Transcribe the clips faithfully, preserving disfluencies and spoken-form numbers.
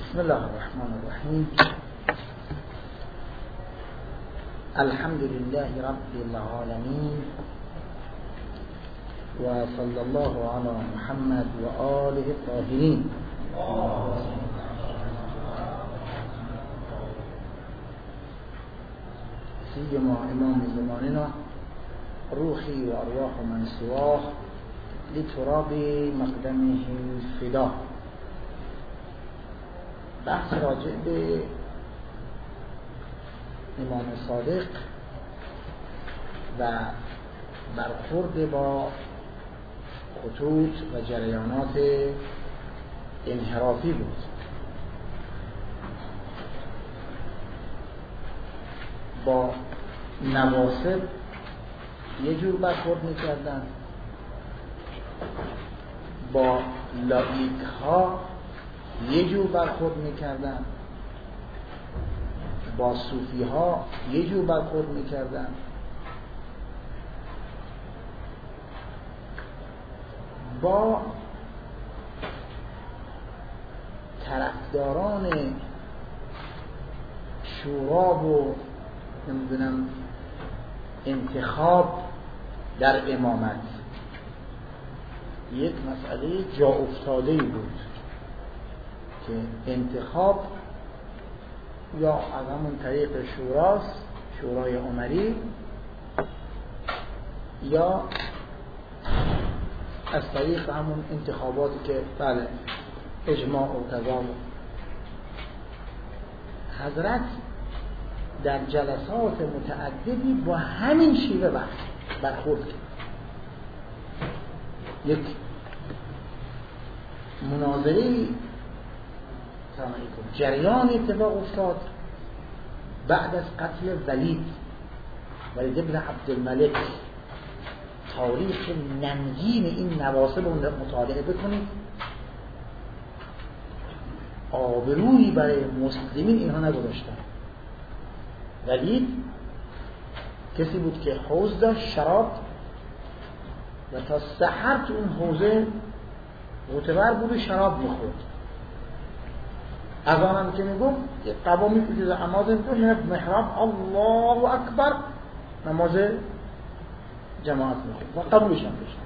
بسم الله الرحمن الرحیم. الحمد لله رب العالمین و صلی الله علی محمد و آله الطاهرین. سیما امام زماننا روحی و ارواح من سواه لتراب مقدمه فدا. بحث راجع به امام صادق و برخورد با خطوط و جریانات انحرافی بود. با نواصب یه جور برخورد می‌کردن، با لایک ها یه جور برخورد میکردن، با صوفی ها یه جور برخورد میکردن، با طرفداران شورا و نمیدونم انتخاب در امامت یک مسئله جا افتاده‌ای بود که انتخاب یا از همون طریق شوراست، شورای عمری، یا از طریق همون انتخاباتی که بله اجماع و قضا. حضرت در جلسات متعددی با همین شیوه برخورد کرد. یک مناظری جریان اتفاق افتاد بعد از قتل ولید ولید ابن عبدالملک. تاریخ ننگین این نواصب رو مطالعه بکنید. آبرویی برای مسلمین اینها نگذاشتن. ولید کسی بود که حوض داشت شراب و تا سحر تو اون حوضه معتبر بود شراب میخورد. از آنم که میگم یک قبا میپوشید نماز میکنه میره محراب الله اکبر نماز جماعت میخواد و قبولش هم بشه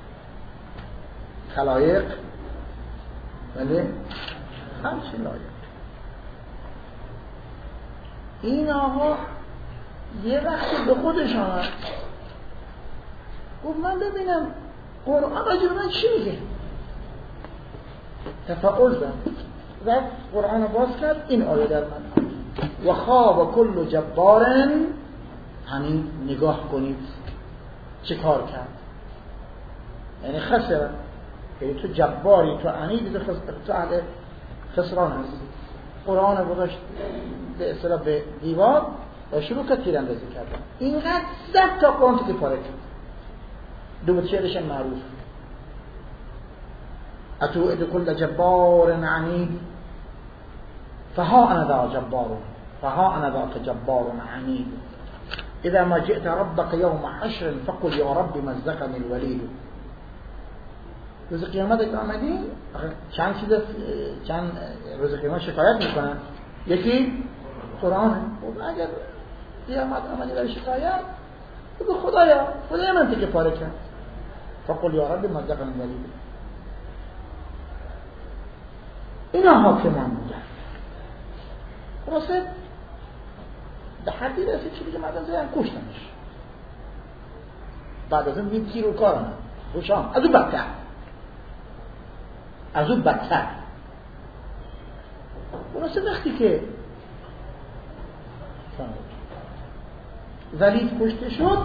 خلایق ولی همچه لایق. این آقا یه وقتی به خودش آمد گفت من ببینم قرآن راجع به من چی میگه. تفاعل زد رفت قرآن باز کرد. این آیه در من و خواب کل جبارن، همین نگاه کنید چه کار کرد. یعنی خسر، یعنی تو جباری، تو عنید، تو اهل خسران هستی. قرآن گذاشت به اصطلاح به دیوار و شروع کرد تیراندازی کردن. اینقدر صد تا قرآن تو پاره کرد. دو بیت شعرش معروف اتوعد كل جبار عنيد فها انا ذا جبار فها انا ذاك جبار عنيد اذا ما جئت ربك يوم حشر فقل يا رب مزقني الوليد. روز قیامت که آمدی چند چیز چند روز قیامت شکایت میکنن. یکی قرآن. اگر قیامت آمدی برای شکایت بگو خدایا خدای من تیکه پاره کرد. فقل یا رب مزقني الوليد. اینا حاکمان بودن. خلاصه به حدی رسید که دیگه مردم زیان کشتنش. بعد از اون این تیر و کارم خوشام از اون بدتر از اون بدتر. خلاصه وقتی که ولید کشته شد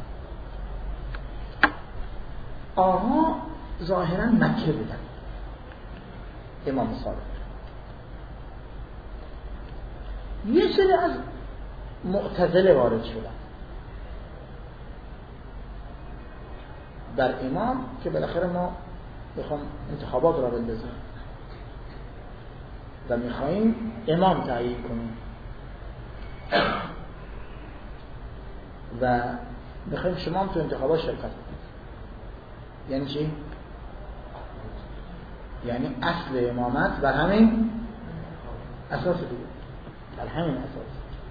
آقا ظاهرا مکه بودن. امام صادق یه سری از معتزله وارد شدن در امام که بالاخره ما میخوام انتخابات را بندازیم و میخواییم امام تعیین کنیم و میخواییم شما هم تو انتخابات شرکت کنید. یعنی چی؟ یعنی اصل امامت بر همین اساس دیگه بر همین اساس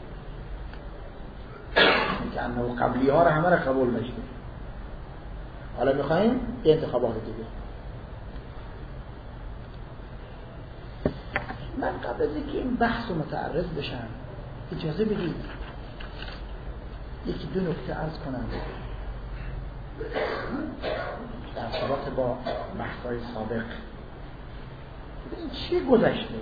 که انه قبلی ها رو همه رو قبول نشده. حالا میخواییم یه انتخابات دیگه. من قبل از اینکه این بحث رو متعرض بشم اجازه بدید یکی دو نکته عرض کنم در ارتباط با بحث‌های سابق. ببینید چی گذشته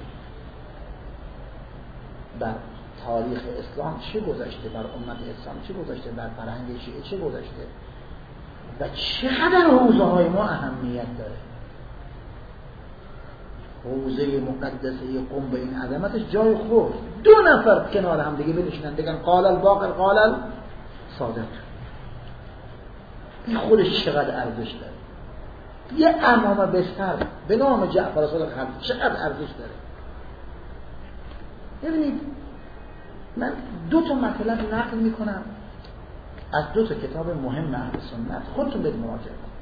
بر تاریخ اسلام، چه گذشته بر امت اسلام، چه گذشته بر فرهنگ شیعه، چه گذشته و چقدر حوزه های ما اهمیت داره. حوزه مقدسه قم به این عظمتش جای خورد. دو نفر کنار هم دیگه بنشینن بگن قال الباقر قال الصادق، این خودش چقدر ارزش داره. یه امامه بستر به نام جعفر صادق هم چقدر ارزش داره. ببینید من دو تا مطلب نقل میکنم از دو تا کتاب مهم اهل سنت، خودتون برید مراجعه کنید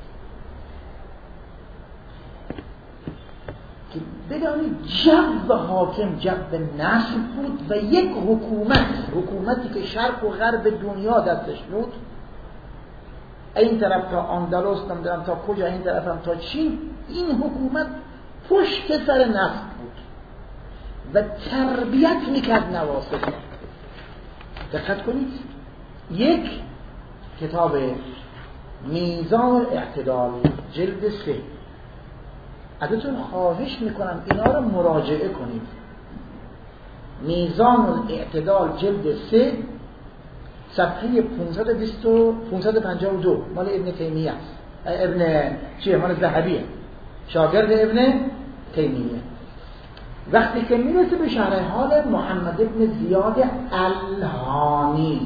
که بدانید جو حاکم جو نسل بود و یک حکومت حکومتی که شرق و غرب دنیا دستش بود، این طرف تا اندلس نمیدونم تا کجا، این طرف هم تا چین، این حکومت پشت سر نسل بود و تربیت میکرد نواسط. دقت کنید، یک کتاب میزان اعتدال جلد سه، ازتون خواهش میکنم اینا رو مراجعه کنید. میزان اعتدال جلد سه صفحه پانصد و پنجاه و دو مال ابن تیمیه است. ابن چیه؟ مال ذهبیه، شاگرد ابن تیمیه. وقتی که میرسه به شرح حال محمد ابن زیاد الهانی،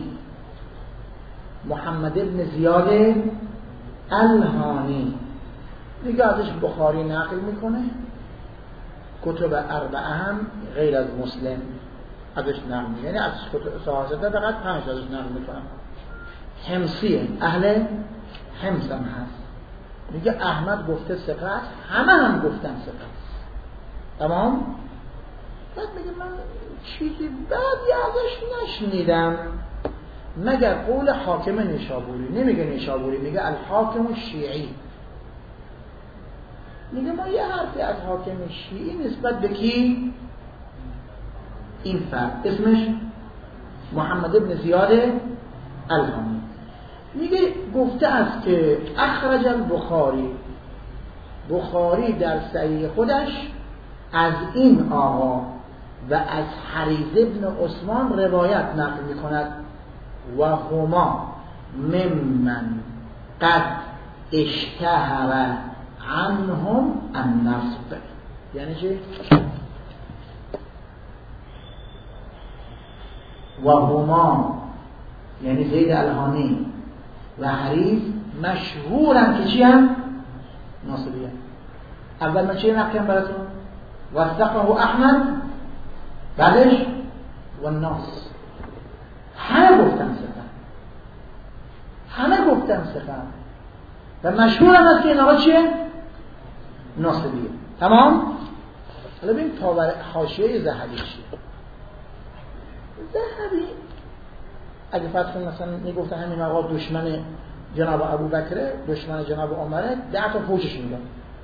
محمد ابن زیاد الهانی دیگه ازش بخاری نقل میکنه، کتب اربعه هم غیر از مسلم ازش نقل میکنه، یعنی از کتب صحاحته فقط پنج ازش نقل میکنم. حمصیه، اهل حمص هم هست. میگه احمد گفته ثقه است، همه هم گفتن ثقه است. تمام؟ بعد میگه من چیزی بعدی ازش نشنیدم مگر قول حاکم نیشابوری. نمیگه نیشابوری، میگه الحاکم شیعی. میگه ما یه حرفی از حاکم شیعی نسبت به کی؟ این فرد اسمش محمد ابن زیاد الهانی. میگه گفته است که اخرج البخاری، بخاری در صحیح خودش از این آقا و از حریز ابن عثمان روایت نقل میکند و هما ممن قد اشتهر عنهم النصب. یعنی چه؟ و هما یعنی زید الهانی و حریز مشهورن که چی هم؟ ناصبی هم. اول من چی نقلیم براتون؟ وثقه احمد، بعدش و الناس. همه گفتن ثقه، همه گفتن ثقه و مشهور هم هست که این آقا چیه؟ ناصبیه. تمام؟ حالا ببین تاور حاشیه ذهبی چیه؟ ذهبی اگه فرض کنیم مثلا میگفته همین آقا دشمن جناب ابوبکر، دشمن جناب عمره، ده تا فوشش میدن.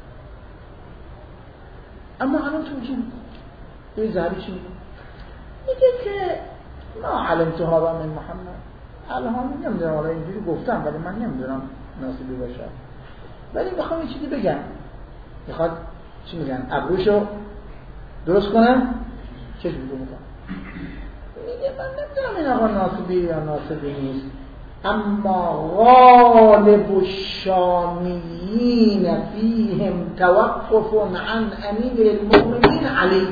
اما الان توجیه میکنه. این ذهبی چی میگه؟ میگه که ما علمتها با من محمد، الان نمیدونم، حالا اینجوری گفتم ولی من نمیدونم ناصبی باشه، ولی میخوام یه چیزی بگم. میخواد چی میگن؟ ابروشو درست کنم؟ چه جوری میکنم؟ میگه من نمیدونم این آقا ناصبی یا ناصبی نیست، اما غالب الشامیین فیهم توقف عن امیر المؤمنین علی.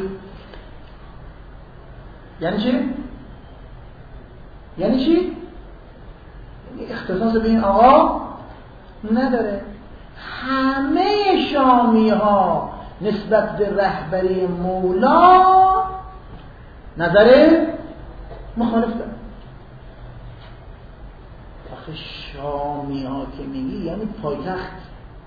یعنی چی؟ یعنی چی؟ یعنی اختصاص به این آقا نداره. همه شامی ها نسبت به رهبری مولا نظر مخالف دارن. آخه شامی ها که میگی یعنی پایتخت،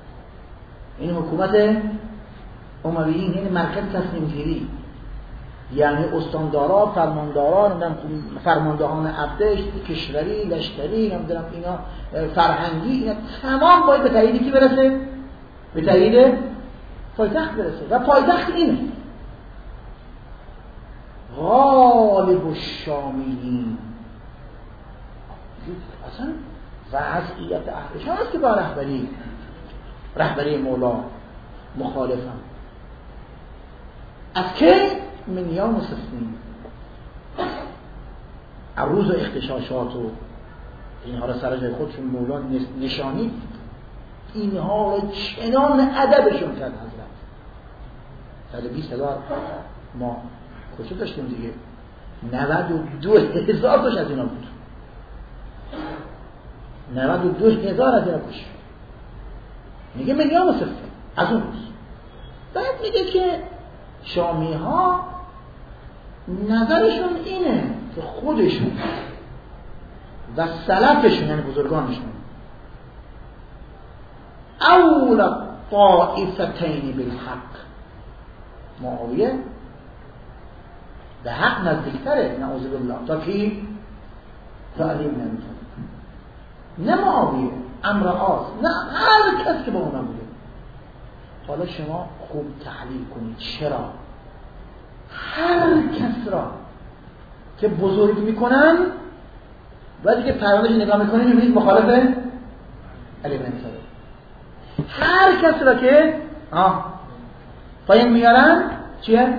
این حکومت امویین، یعنی مرکز تصمیم گیری. یعنی استاندارا، فرماندارا، نمیدونم فرماندهان ارتش، کشوری، لشکری، نمیدونم اینا فرهنگی، اینا تمام باید به تایید کی برسه؟ به تایید پایتخت برسه. و پایتخت اینه غالب الشامیین. اصلا وضعیت اهل شام است که با رهبری رهبری مولا مخالفم. از که من یوم سفین عروض و اختشاشات و اینها را سر جای خودشون مولا نشانی، اینها را چنان ادبشون کرد حضرت. صد و بیست هزار ما کشته داشتیم دیگه، نود و دو هزار تاش از اینا بود، نود و دو هزار از اینا کشته. میگه من یوم سفین از اون روز. بعد میگه که شامی ها نظرشون اینه که خودشون و سلفشون یعنی بزرگانشون اول طائفتین بالحق، معاویه به حق نزدیکتره نعوذ بالله تا کی؟ تا علی بن ابی طالب. نه معاویه، عمرو عاص، نه هر کس که با اونا بوده. حالا شما خوب تحلیل کنید چرا هر کس را که بزرگ میکنن بعدی که پروندهش نگاه میکنید میبینید مخالف علی بن ابی طالب. هر کس را که آه پایین میارن چیه؟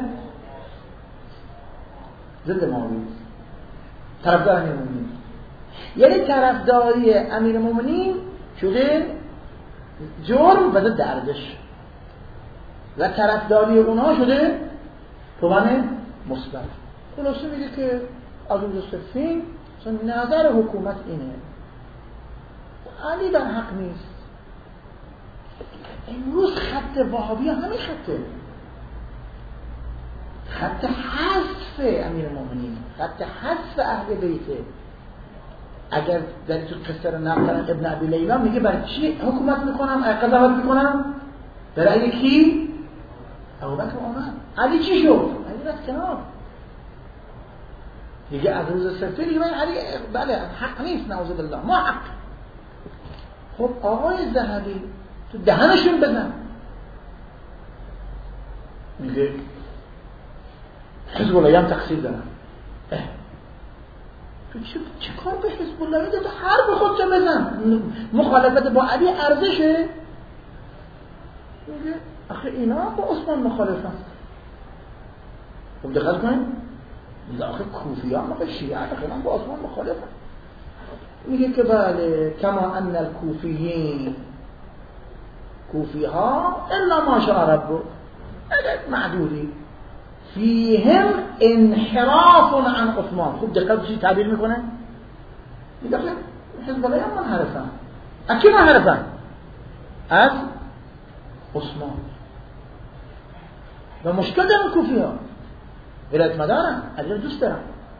ضد معاویه، طرفدار امیر المؤمنین. یعنی طرفداری امیر المؤمنین شده جرم و ضد ارزش و طرفداری اونها شده توان مثبت. خلاصه میگه که از روز سفین نظر حکومت اینه علی در حق نیست. امروز خط وهابی همین خطه، خط حذف امیر المؤمنین، خط حذف اهل بیته. اگر در تو قصه رو نقل کردن ابن ابی لیلا میگه برای چی حکومت میکنم، قضاوت میکنم؟ برای کی؟ ابوبکر و عمر. علی چی شد؟ علی رفت کنار. دیگه از روز سفید دیگه علی بله حق نیست، نعوذ بالله، ما حق. خب آقای ذهبی تو دهنشون بزن. میگه حزب الله هم تقصیر دارن. تو چه چه کار به حزب الله میده؟ تو حرف خودت بزن. مخالفت با علی ارزشه؟ میگه آخه اینا با عثمان مخالفن. خب دقت کنید، میگه آخه کوفیان آخه شیعه خیلی با عثمان مخالفن. میگه که بله کما ان الکوفیین، کوفی ها الا ما شاء ربک، عدد معدودی فیهم انحراف عن عثمان. خوب دقت چی تعبیر میکنه؟ میگه حزب الله هم منحرفن. از کی منحرفن؟ از عثمان. و مشکل دارن کوفی ها، ولایت مدارن، علی دوست دارن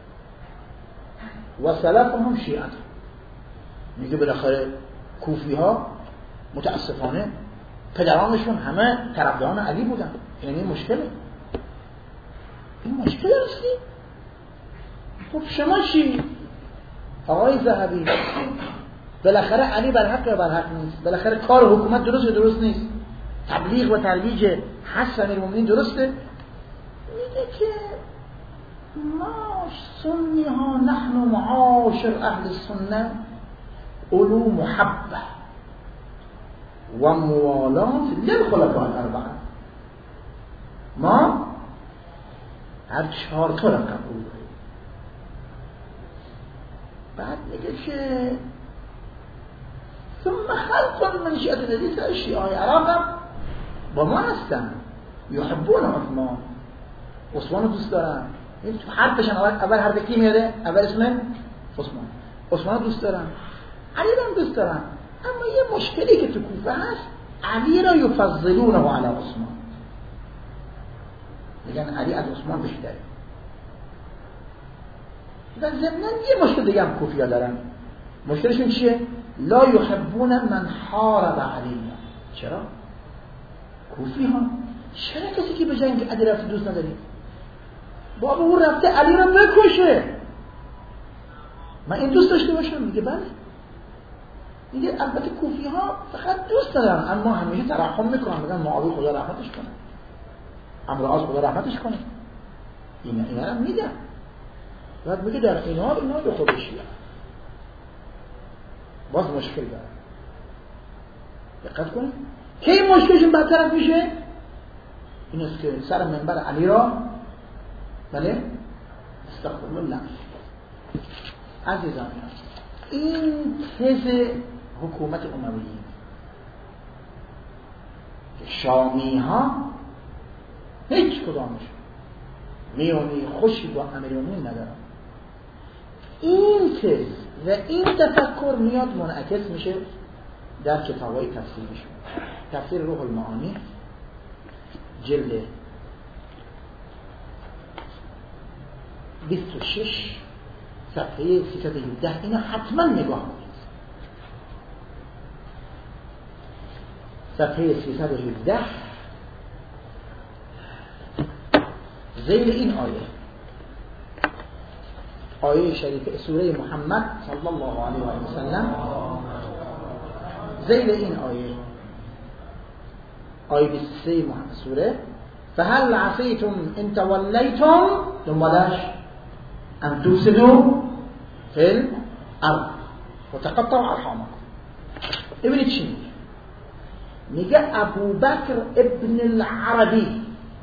و سلف هم شیعه. میگه بالاخره کوفی ها متاسفانه پدرانشون همه طرفداران علی بودن. یعنی مشکله، این مشکل هستی. خب شما چی؟ آقای ذهبی بالاخره علی بر حق یا بر حق نیست؟ بالاخره کار حکومت درست یا درست نیست؟ تبلیغ و ترویج حث امیر المؤمنین درسته؟ میگه که ما سنی ها نحن معاشر اهل السنه اولو محبه و موالات للخلفاء الاربعه. ما هر چهار تا را قبول داریم. بعد میگه که ثم خلق من شیعه الذی شیعه عراق هم با ما هستن یحبون عثمان، عثمان رو دوست دارن. این تو حرفشن اول اول حرف کی میاده؟ اول اسم عثمان. عثمان رو دوست دارن، علی رو دوست دارن. اما یه مشکلی که تو کوفه هست، علی را یفضلونه علی عثمان. میگن علی از عثمان بیشتره. و ضمناً یه مشکل دیگه هم کوفی‌ها دارن. مشکلشون چیه؟ لا یحبون من حارب علی. چرا؟ کوفی ها چرا کسی که به جنگ علی رفت دوست نداری؟ بابا اون رفته علی رو بکشه، من این دوست داشته باشم؟ میگه بله. میگه البته کوفی ها فقط دوست دارن، اما همیشه ترحم میکنن، میگن معاویه خدا رحمتش کنه، عمرو عاص خدا رحمتش کنه، اینا اینا رو میگن. بعد میگه در اینا اینا به خودش میاد، باز مشکل داره. دقت کنید کی مشکلشون بدتر میشه؟ این است که سر منبر علی را بله استغفر الله. عزیزان این تز حکومت امویه که شامی ها هیچ کدامش میونی خوشی با امیرالمومنین ندارن، این تز و این تفکر میاد منعکس میشه در کتابای تفسیریشون. تفسیر روح المعانی جلد بیست و شش صفحه سیصد و هجده، اینو حتما نگاه کنید. صفحه سیصد و هجده زیر این آیه، آیه شریفه سوره محمد صلی الله علیه و سلم، زیر این آیه آیه بیست و سه سوره فهل عصیتم ان تولیتم دنبالش ان تفسدوا فی الارض وتقطعوا ارحامکم. ببینید چی میگه؟ میگه ابوبکر ابن العربی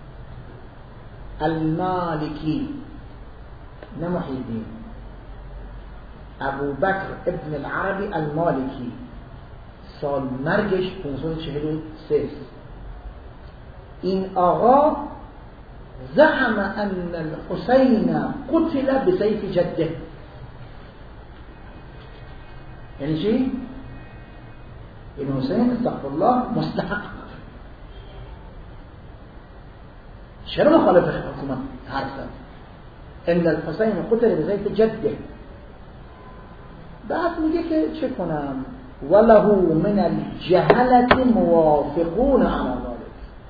المالکی، نه محی الدین، ابوبکر ابن العربی المالکی، سال مرگش پانصد و چهل و سه. این آقا زعم ان الحسین قتل بسیف جده. یعنی چی؟ این حسین استغفر الله مستحق. چرا مخالف حکومت حرف زد؟ ان الحسین قتل بسیف جده. بعد میگه که چه کنم؟ وله من الجهلة موافقون على ذلك.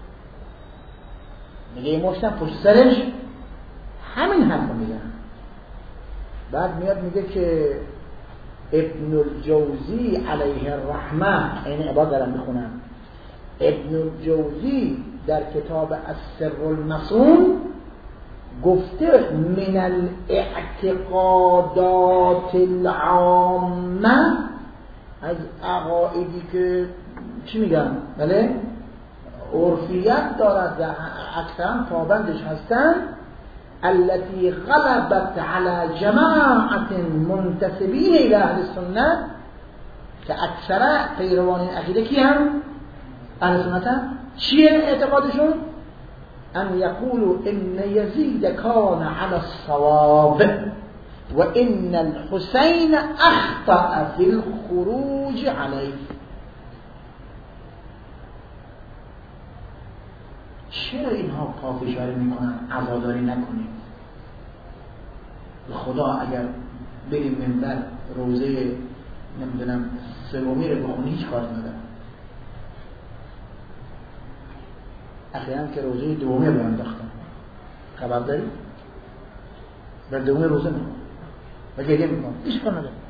میگه مشتم پشت سرش همین حرف میگن. بعد میاد میگه که ابن الجوزی علیه الرحمه، این عبارت دارم میخونم، ابن الجوزی در کتاب السر المصون گفته من الاعتقادات العامه، از عقایدی که چی میگن بله عرفیت دارد و اکثرا پابندش هستن، التي غلبت على جماعت منتسبین الى اهل السنه، که اکثر پیروان این عقیده کی هم؟ اهل سنت هم. چیه اعتقادشون؟ ان یقولوا ان یزید کان على الصواب و ان الحسین اخطأ فی الخروج علیه. چرا اینها پافشاری میکنن عزاداری نکنیم؟ خدا اگر بریم منبر روزه نمیدونم سومی رو بخونی هیچ کار ندارم. اخیراً که روزه دومی رو انداختم، خبر داری؟ بر دومی روزه میکنم و گریه میکنم، هیچ کار ندارم.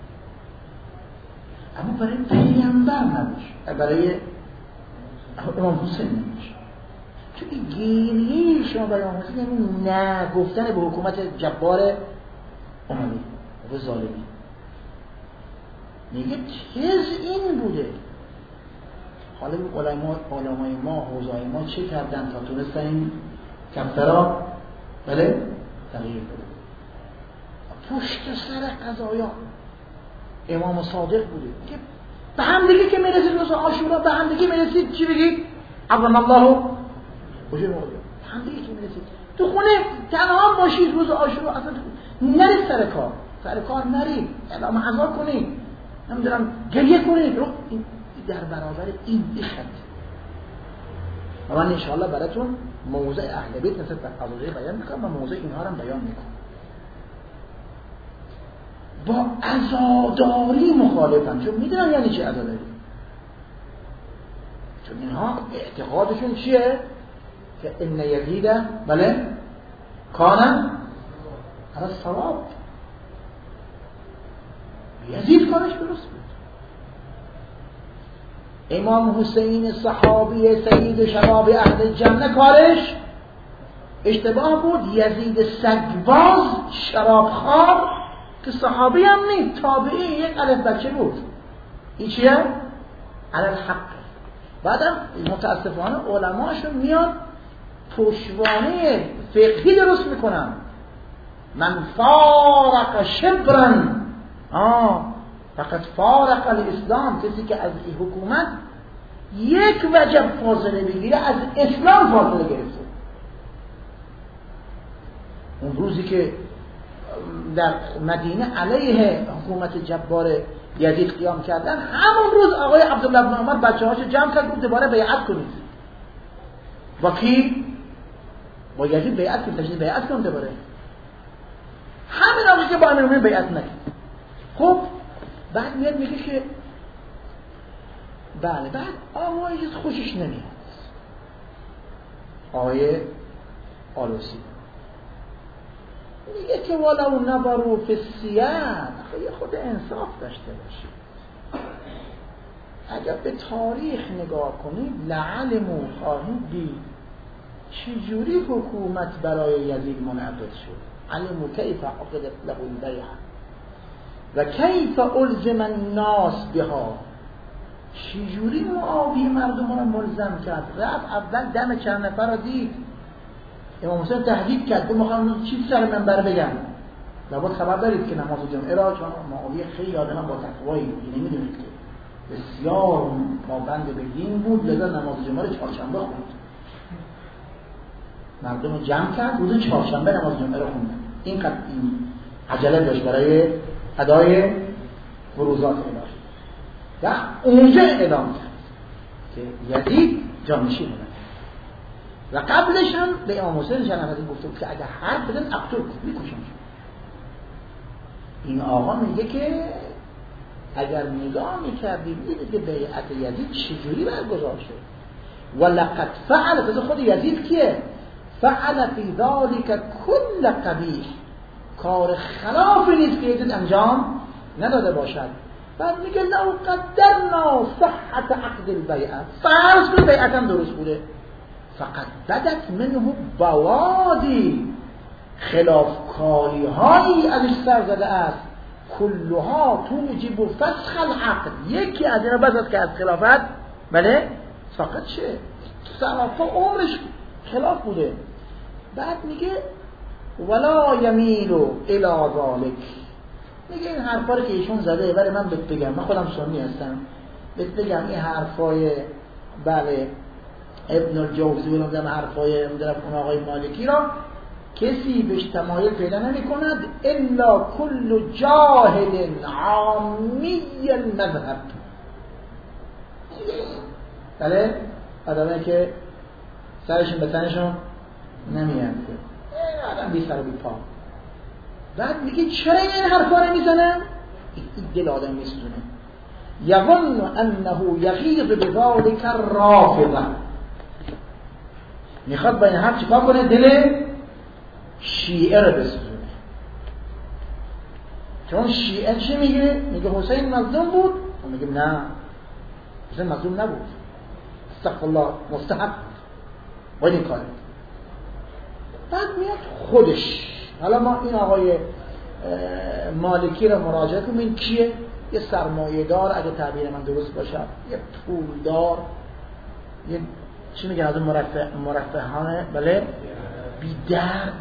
اما برای پیغمبر نباشه، برای امام حسین نباشه. چون این گریه شما برای امام حسین یعنی نه گفتن به حکومت جبار اموی و ظالمی. میگه تز این بوده. حالا علمای علمای ما حوزای ما چه کردن تا تونستن این کمترا بله تغییر بده؟ پشت سر قضایا امام صادق بوده که به هم دیگه که میرسید روز عاشورا به هم دیگه میرسید چی بگید؟ عظم الله وجه موضوع به هم دیگه که میرسید تو خونه تنها باشید روز عاشورا، اصلا نرید سر کار، سر کار نرید، اعلام عزا کنید، نمیدونم گریه کنید، رو در برابر این بخند. و من انشاءالله براتون موضع اهل بیت نسبت به قضیه بیان میکنم و موضع اینها رو بیان میکنم. با عزاداری مخالفن، چون میدونن یعنی چه عزاداری، چون اینها اعتقادشون چیه؟ که ان یزید بله کانم علی الصواب. یزید کارش درست بود. امام حسین صحابی سید شباب اهل جنه کارش اشتباه بود. یزید سگباز شرابخوار که صحابی هم نیست، تابعی، یک الف بچه بود، این چیه؟ علی الحق. بعدم متاسفانه علماشون میاد پشتوانه فقهی درست میکنن. من فارق شبرن آه فقط فارق الاسلام، کسی که از حکومت یک وجب فاصله بگیره از اسلام فاصله گرفته. اون روزی که در مدینه علیه حکومت جبار یزید قیام کردن، همون روز آقای عبدالله بن عمر بچه هاشو جمع کرد گفت دوباره بیعت کنید. با کی؟ با یزید بیعت کنید، تشریف بیعت کنید دوباره. همین آقایی که با امیرالمومنین بیعت نکرد. خب بعد میاد میگه که بله، بعد آقای چیز خوشش نمیاد، آقای آلوسی میگه که ولو نظروا فی السیر، یه خود انصاف داشته باشید. اگر به تاریخ نگاه کنید لعلموا، خواهید دید چجوری حکومت برای یزید منعقد شد. علموا کیف عقدت له البیعة و کیف الزم الناس بها، چجوری معاویه مردم را ملزم کرد. رفت اول دم چند نفر را دید، امام حسین تهدید کرد که میخوام چیز سر منبر بگم. لابد خبر دارید که نماز جمعه را، چون معاویه خیلی آدم با تقوایی بود، نمیدونید که بسیار پابند به دین بود، لذا نماز جمعه را چهارشنبه خوند. مردم جمع کرد، روز چهارشنبه نماز جمعه را خوندن. این قد این عجله داشت برای ادای فروضات الهی. و اونجا اعلام کرد که یزید جانشین بود. و قبلش هم به امام حسین جنابی گفت که اگر حرف بدن اقتل کن، میکشم. این آقا میگه که اگر نگاه میکردید میدید که بیعت یزید چجوری برگزار شد. ولقد فعل، پس خود یزید کیه؟ فعل فی ذلک کل قبیح، کار خلافی نیست که یزید انجام نداده باشد. بعد میگه لو قدرنا صحت عقد البیعه، فرض کن بیعت هم درست بوده، فقط بدت منه بوادی، خلافکاری هایی ازش سر زده است، کلها توجب فسخ العقد، یکی از اینا بس است که از خلافت بله ساقط شه. سلافا عمرش خلاف بوده. بعد میگه ولا یمیل الی ذلک، میگه این حرفا رو که ایشون زده ولی من بهت بگم، من خودم سنی هستم، بهت بگم این حرفای بله ابن الجوزی و نمیدونم حرفای اون آقای مالکی را کسی بهش تمایل پیدا نمی کند الا کل جاهل عامی المذهب. بله آدمه که سرشون به تنشون نمیاد، این آدم بی سر و بی پا. بعد میگه چرا این حرفا رو میزنن؟ این دل آدم میسوزونه. یظن انه یغیظ بذلک الرافضه، میخواد با این حرف چیکار کنه؟ دل شیعه رو بسوزونه. چون شیعه چی میگه؟ میگه حسین مظلوم بود، و میگه نه حسین مظلوم نبود، استغفر الله، مستحق باید این کاره. بعد میاد خودش، حالا ما این آقای مالکی رو مراجعه کنیم، این کیه؟ یه سرمایه دار، اگه تعبیر من درست باشه، یه پولدار، یه چی میگن از اون مرفه مرفهانه، بله بی درد،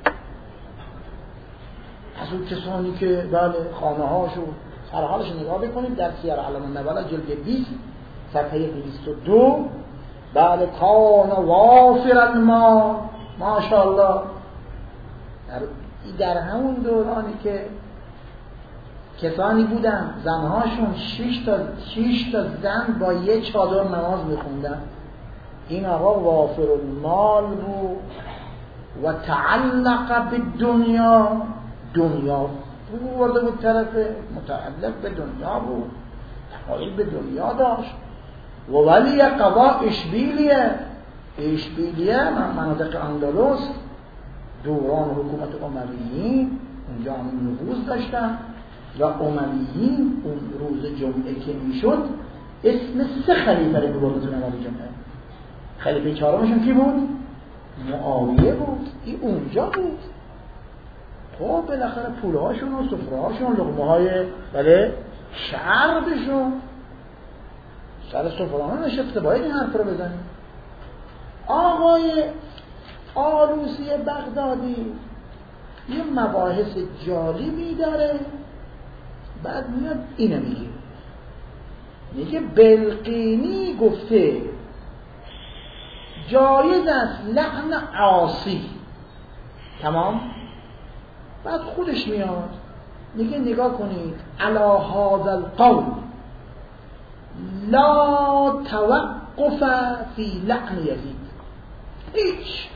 از اون کسانی که بله خانه هاشو سر حالش نگاه بکنید در سیر علم النبلا جلد بیست صفحه دویست و دو، بله کان وافر ما ماشاءالله، در, در همون دورانی که کسانی بودن زنهاشون شش تا شش تا زن با یه چادر نماز میخوندن، این آقا وافر المال بود و تعلق به دنیا، دنیا برده بود طرف، متعلق به دنیا بود، تمایل به دنیا داشت. و ولی قضا اشبیلیه، اشبیلیه مناطق اندلس دوران حکومت امویین اونجا هم نفوذ داشتن و امویین اون روز جمعه که میشد اسم سه خلیفه رو می‌بردن نماز جمعه. خلیفه چهارمشون کی بود؟ معاویه بود. این اونجا بود. خب بالاخره پولهاشون و سفرهاشون لقمه های بله شربشون سر سفرهان نشسته باید این حرف رو بزنیم. آقای آلوسی بغدادی یه مباحث جالبی داره، بعد میاد اینو میگه، میگه بلقینی گفته جایز است لعن عاصی. تمام. بعد خودش میاد میگه نگاه کنید علی هذا القول لا توقف فی لعن یزید. هیچ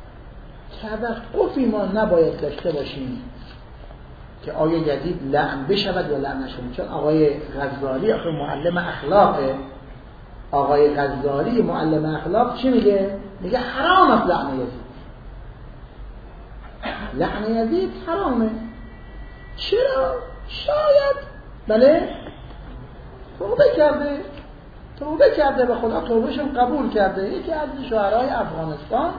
توقفی ما نباید داشته باشیم که آیا یزید لعن بشود یا لعن نشود. چون آقای غزالی آخه معلم اخلاقه، آقای غزالی معلم اخلاق چی میگه؟ میگه حرام است لعن یزید. لعن یزید حرامه. چرا؟ شاید بله توبه کرده توبه کرده به خدا، توبهشون قبول کرده. یکی از شاعرای افغانستان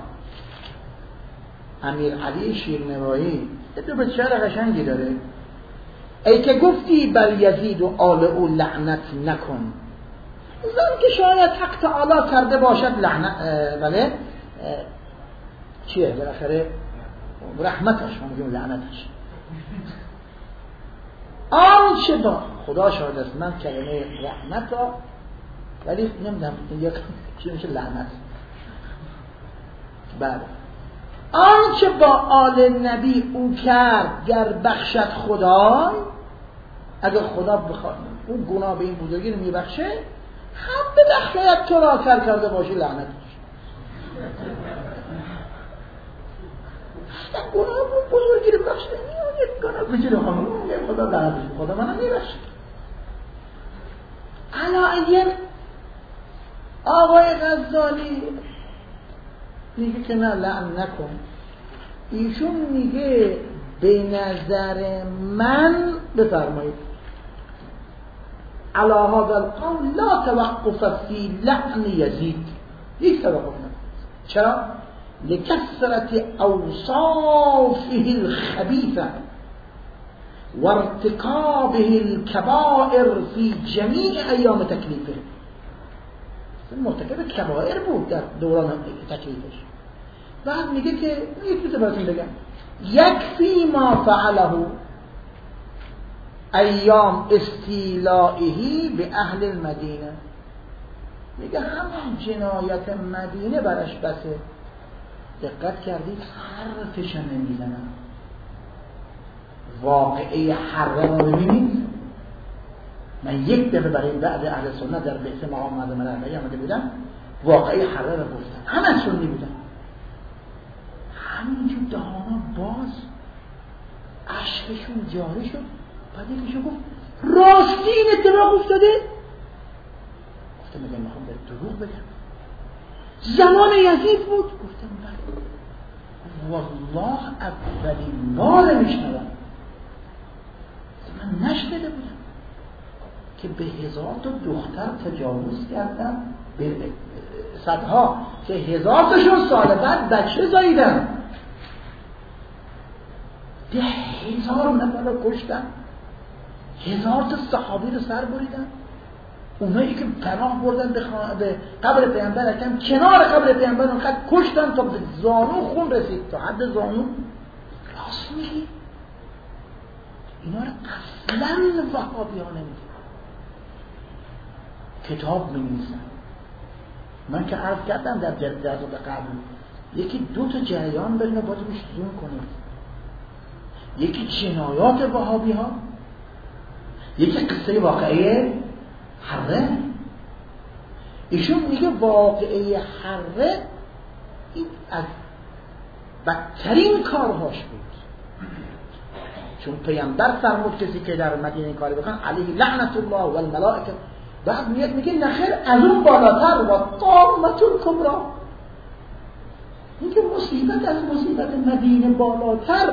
امیر علی شیرنوایی دو به شعر قشنگی داره، ای که گفتی بر یزید و آل او لعنت نکن، زن که شاید حق تعالی کرده باشد لعنت بله چیه بالاخره رحمتش، ما میگیم لعنتش. آنچه با خدا شاهد است من کلمه رحمت را ولی نمیدونم یک چی میشه لعنت. بله آنچه با آل نبی او کرد گر بخشد خدا، اگر خدا بخواد اون گناه به این بزرگی رو میبخشه، هم به بخشایت تو را کر کرده باشی لعنت باشی. گناه بزرگی رو بخشه یک گناه بچه رو خواهم خدا لعنت باشی، خدا منم میبخشه. علایین آقای غزالی میگه که نه لعن نکن. ایشون میگه به نظر من بفرمایید علی هذا القول لا توقف فی لعن یزید. هیچ توقف نکن. چرا؟ لکثرت اوصافه الخبیثه و ارتکابه الکبائر فی جمیع ایام تکلیفه. مرتکب کبائر بود در دوران تکلیفش. بعد میگه که یک چیز براتون بگم، یکفی ما فعله ایام استیلائه به اهل المدینه. میگه همون جنایت مدینه برش بسه. دقت کردید حرفش نمیزنن. واقعه حره رو ببینید. من یک دفعه برای بعض اهل سنت در بیت محمد مرحبی آمده بودم، واقعی حره رو گفتن، همه سنی بودن، همینجور دهانا باز عشقشون جاری شد. بعد یکیشون گفت راستی این اتفاق افتاده؟ گفتم میگم میخوام به دروغ بگم زمان یزید بود؟ گفتم بله. والله اولین بار میشنوم، من نشنیده بودم که به هزار تا دختر تجاوز کردن، به صدها که هزار تاشون سال بعد بچه زاییدن، ده هزار نفر رو کشتن، هزار تا صحابی رو سر بریدن. اونایی که پناه بردن به, خان... به قبر پیامبر اکرم کنار قبر پیامبر اونقدر کشتن تا به زانو خون رسید، تا حد زانو. راست میگی؟ اینا رو اصلا وهابی‌ها نمیگن، کتاب می‌نویسن. من که عرض کردم در جلسات قبل یکی دو تا جریان بریم باید روش زوم کنیم. یکی جنایات وهابی‌ها، یکی قصه واقعی حره. ایشون میگه واقعی حره این از بدترین کارهاش بود، چون پیامبر فرمود کسی که در مدینه این کاری بکنه علیه لعنت الله و الملائکه. بعد میاد میگه نخیر از اون بالاتر و طامة الکبری، این که مصیبت از مصیبت مدینه بالاتر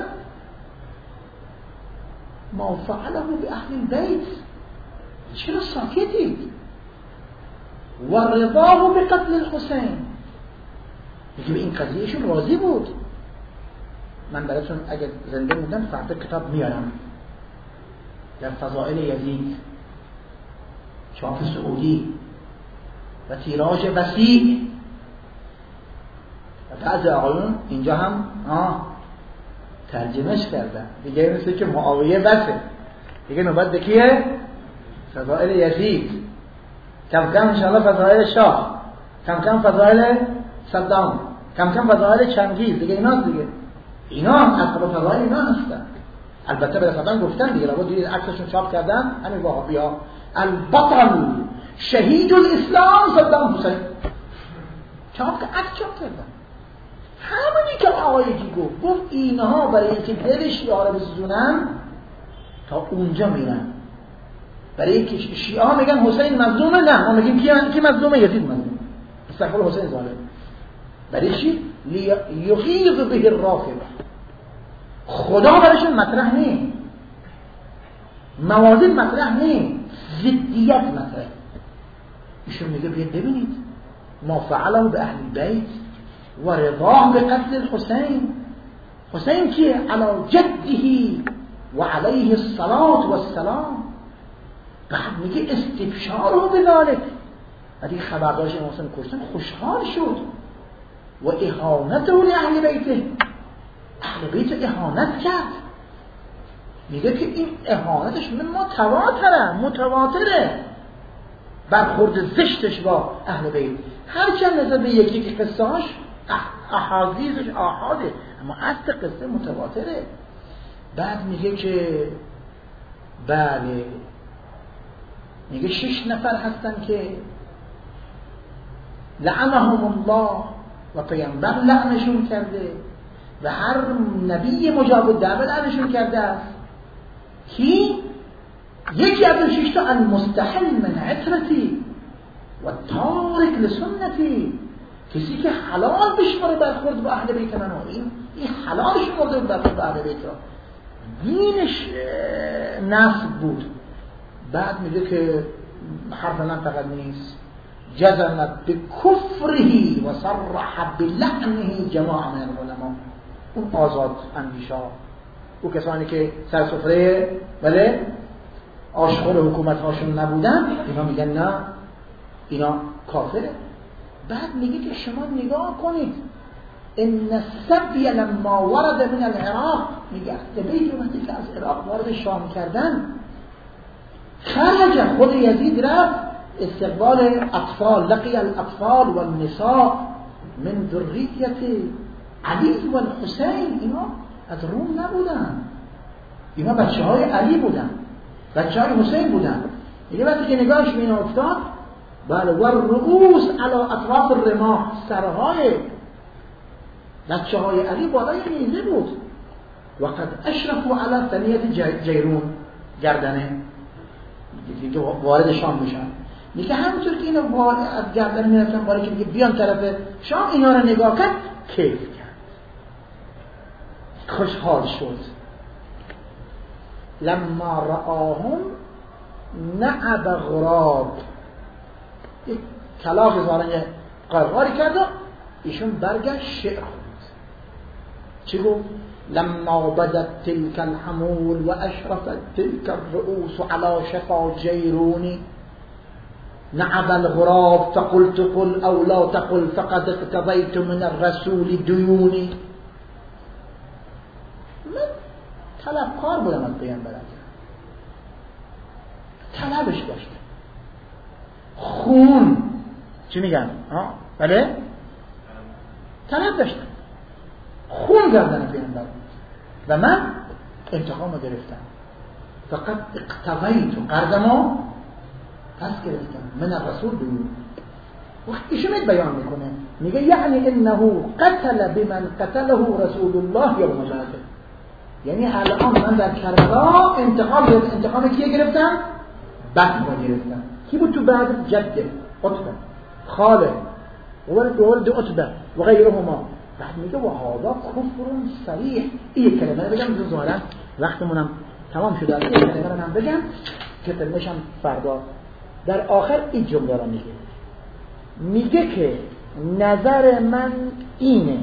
ما فعله به اهل البیت. چرا ساکتید؟ و رضاه به قتل الحسین. میگه به این قضیهشون راضی بود. من براتون اگر زنده بودم فردا کتاب میارم در فضائل یزید، چاپ سعودی و تیراژ وسیع. و بعضی آقایون اینجا هم آه ترجمهش کردن دیگه، مثل که معاویه بسه دیگه نوبت به کیه؟ فضائل یزید، کم کم انشاءالله فضائل شاه، کم کم فضائل صدام، کم کم فضائل چنگیز دیگه. اینا دیگه اینا اصلا فضائل اینا هستن. البته به صدام گفتن دیگه، لابد دیگه عکسشون چاپ کردن همین وهابی‌ها. البطل شهید الاسلام صدام حسین، چاپ که عکس چاپ کردن. همونی که آقایی گفت گفت اینها برای اینکه دل شیعه رو بسوزونن تا اونجا میرن. برای اینکه شیعه میگن حسین مظلومه، نه ما میگیم کی کی مظلومه؟ یزید مظلومه. استغفر حسین ظالم. برای چی؟ لیغیظ به الرافضه. خدا برایشون مطرح نیست، موازین مطرح نیست، ضدیت مطرح. ایشون میگه بیاید ببینید ما فعله به اهل بیت و رضاه به قتل الحسین. حسین که علی جده و علیه الصلاة و السلام. بعد میگه استبشاره بذالک. وقتی خبر داشت امام حسین کشتن خوشحال شد. و اهانته لاهل بیته، اهل بیت اهانت کرد. میگه که این اهانتش من متواتره متواتره برخورد زشتش با اهل بیت. هرچند نظر به یکی که قصهاش احادیثش آحاده، اما اصل قصه متواتره. بعد میگه که بله، میگه شش نفر هستن که لعنهم الله و پیامبر لعنشون کرده و هر نبی مجاب الدعوه لعنشون کرده است. کی؟ یکی از این شش تا المستحل من عترتی و تارک لسنتی، کسی که حلال بشماره برخورد با اهل بیت من، این این حلال شمرده برخورد با اهل بیت را، دینش نصب بود. بعد میگه که حرف من فقط نیست، جزمت به کفره و صرح بلعنه جماعه من العلماء. اون آزاد اندیشا، او کسانی که سر سفره ولی آشغال حکومت هاشون نبودن، اینا میگن نه اینا کافره. بعد میگه که شما نگاه کنید ان السبی لما ورد من العراق، میگه سبی وقتی که از عراق وارد شام کردن، خرج خود یزید رفت استقبال اطفال، لقی الاطفال والنساء من ذریت علی و الحسین. اینا از روم نبودن، اینا بچه های علی بودن، بچه های حسین بودن. میگه وقتی که نگاهش به اینا افتاد، بله و رؤوس علی اطراف الرماح، سرهای بچه های علی بالای نیزه بود. و قد اشرفوا علی ثنیت جیرون، گردنه که وارد شام میشن. میگه همونطور که اینا از گردن میرفتن بالا که میگه بیان طرف شام، اینا رو نگاه کرد، کیف کرد، خوشحال شد. لما رآهم نعب غراب، یک کلاغ زارن قرقاری کرد و ایشون برگشت شعر خوند. چی گفت؟ لما بدت تلك الحمول و اشرفت تلك الرؤوس على شفا جیرونی نعب الغراب فقلت قل او لا تقل فقد اقتضيت من الرسول ديوني. من طلبکار بودم از پیامبر، طلبش داشتم. خون چی میگن؟ ها بله، طلب داشتم، خون گردن پیامبر و من انتقام رو گرفتم. فقط اقتضیت و قردمو پس گرفتم من الرسول دون. وقت ایشون بیان میکنه، میگه یعنی انه قتل بمن قتله رسول الله یوم بدر. یعنی الان من در کربلا انتقام انتقام کیه گرفتم؟ بدر رو گرفتم. کی بود تو بعد؟ جده عتبه، خاله ولد ولد عتبه و غیرهما بعد میگه و هذا کفر صریح. این کلمه رو بگم ظاهرا وقتمونم تمام شده، این کلمه رو هم بگم که ترمشم فردا. در آخر این جمله رو میگه، میگه که نظر من اینه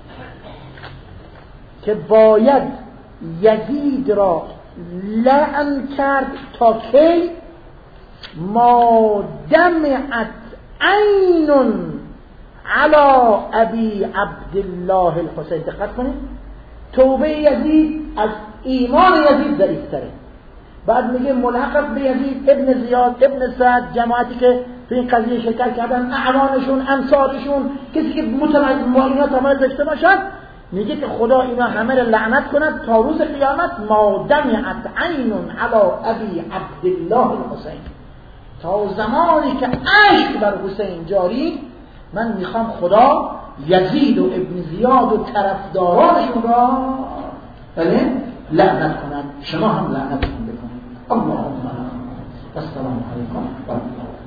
که باید یزید را لعن کرد تا کی؟ ما دمعت عین علی ابی عبدالله الحسین. دقت کنید، توبه یزید از ایمان یزید ضعیف‌تره. بعد میگه ملحق به یزید ابن زیاد ابن سعد، جماعتی که تو این قضیه شرکت کردن، اعوانشون، انصارشون، کسی که متمایز با اینا تمایز داشته باشد، میگه که خدا اینا همه را لعنت کند تا روز قیامت. ما دمعت عین علی ابی عبدالله الحسین، تا زمانی که اشک بر حسین جاری، من میخوام خدا یزید و ابن زیاد و طرفدارانشون را بله لعنت کند. شما هم لعنت کنید. اللهم السلام علیکم و رحمت الله.